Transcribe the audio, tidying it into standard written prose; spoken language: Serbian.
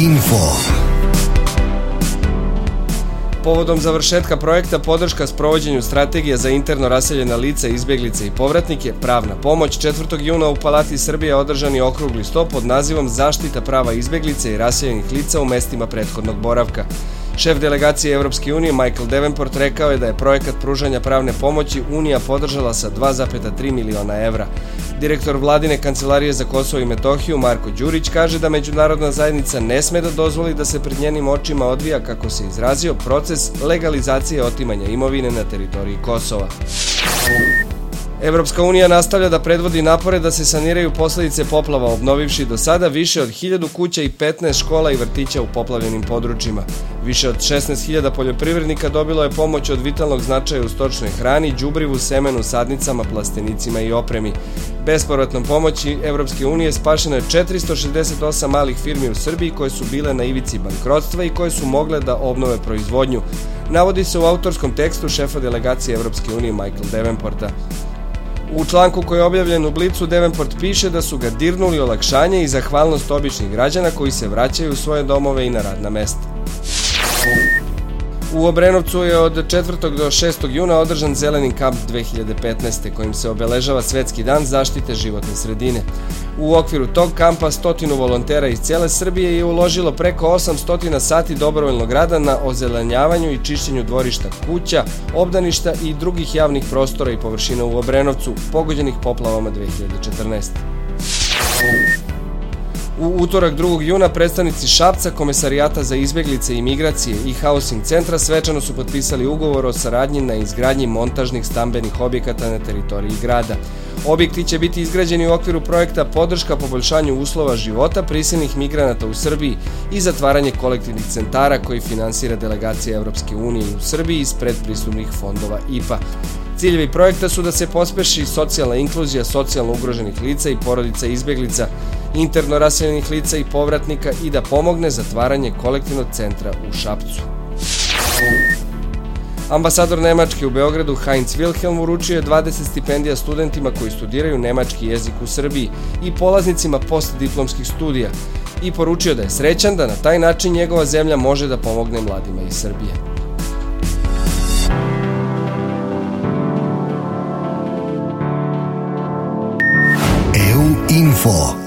Info. Povodom završetka projekta Podrška sprovođenju strategija za interno raseljena lica, izbjeglice i povratnike, pravna pomoć, 4. juna u Palati Srbije održan je okrugli sto pod nazivom Zaštita prava izbjeglice i raseljenih lica u mestima prethodnog boravka. Šef delegacije Evropske unije Michael Davenport rekao je da je projekat pružanja pravne pomoći Unija podržala sa 2,3 miliona evra. Direktor vladine kancelarije za Kosovo i Metohiju Marko Đurić kaže da međunarodna zajednica ne sme da dozvoli da se pred njenim očima odvija, kako se izrazio, proces legalizacije otimanja imovine na teritoriji Kosova. Evropska unija nastavlja da predvodi napore da se saniraju posljedice poplava, obnovivši do sada više od 1000 kuća i 15 škola i vrtića u poplavljenim područjima. Više od 16.000 poljoprivrednika dobilo je pomoć od vitalnog značaja u stočnoj hrani, đubrivu, semenu, sadnicama, plastenicima i opremi. Bespovratnom pomoći Evropske unije spašeno je 468 malih firmi u Srbiji koje su bile na ivici bankrotstva i koje su mogle da obnove proizvodnju, navodi se u autorskom tekstu šefa delegacije Evropske unije Michael Davenporta. U članku koji je objavljen u Blicu, Davenport piše da su ga dirnuli olakšanje i zahvalnost običnih građana koji se vraćaju u svoje domove i na radna mesta. U Obrenovcu je od 4. do 6. juna održan Zeleni kamp 2015. kojim se obeležava Svetski dan zaštite životne sredine. U okviru tog kampa 100 volontera iz cijele Srbije je uložilo preko 800 sati dobrovoljnog rada na ozelenjavanju i čišćenju dvorišta, kuća, obdaništa i drugih javnih prostora i površina u Obrenovcu, pogođenih poplavama 2014. U utorak 2. juna predstavnici Šapca, Komesarijata za izbjeglice i migracije i Housing centra svečano su potpisali ugovor o saradnji na izgradnji montažnih stambenih objekata na teritoriji grada. Objekti će biti izgrađeni u okviru projekta Podrška poboljšanju uslova života prisilnih migranata u Srbiji i zatvaranje kolektivnih centara koji finansira delegacija Evropske unije u Srbiji iz predpristupnih fondova IPA. Ciljevi projekta su da se pospeši socijalna inkluzija socijalno ugroženih lica i porodica izbjeglica, interno raseljenih lica i povratnika i da pomogne zatvaranje kolektivnog centra u Šapcu. Ambasador Nemačke u Beogradu Heinz Wilhelm uručio je 20 stipendija studentima koji studiraju nemački jezik u Srbiji i polaznicima postdiplomskih studija i poručio da je srećan da na taj način njegova zemlja može da pomogne mladima iz Srbije. EU Info.